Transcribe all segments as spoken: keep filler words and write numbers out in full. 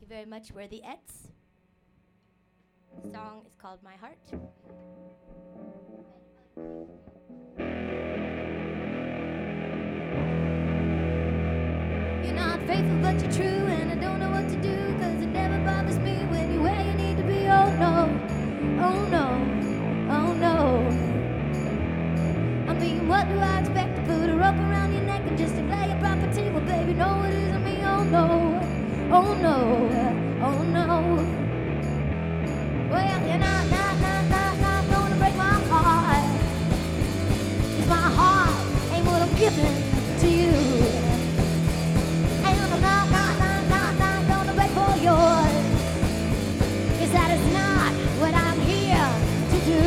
you very much. We're the Ets. The song is called My Heart. You're not faithful, but you're true, and I don't know what to do, cause it never bothers me when you're where you need to be. Oh no, oh no, oh no. I mean, what do I expect? To put a rope around your neck and just declare your property? Well, baby, no, it isn't me. Oh no, oh no, oh no. Well, you're not, not, not, not, not gonna break my heart, 'cause my heart ain't what I'm giving to you. And I'm not, not, not, not, not gonna beg for yours, 'cause that is not what I'm here to do.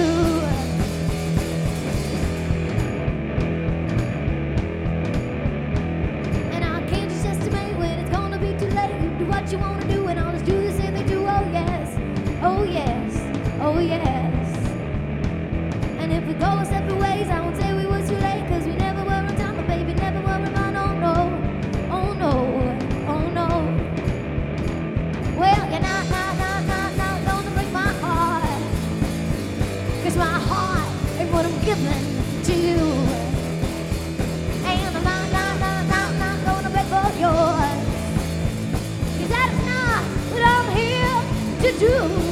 And I can't just estimate when it's gonna be too late. You do what you wanna do, and I'll just do the same thing too. Oh yes, oh yes, oh yes. And if we go our separate ways, I won't say we were too late, 'cause we never were on time, but baby, never were on mine. Oh no, oh no, oh no. Well, you're not, not, not, not, not gonna break my heart, 'cause my heart is what I'm giving to you. And I'm not, not, not, not, not gonna beg for yours, 'cause that is not what I'm here to do.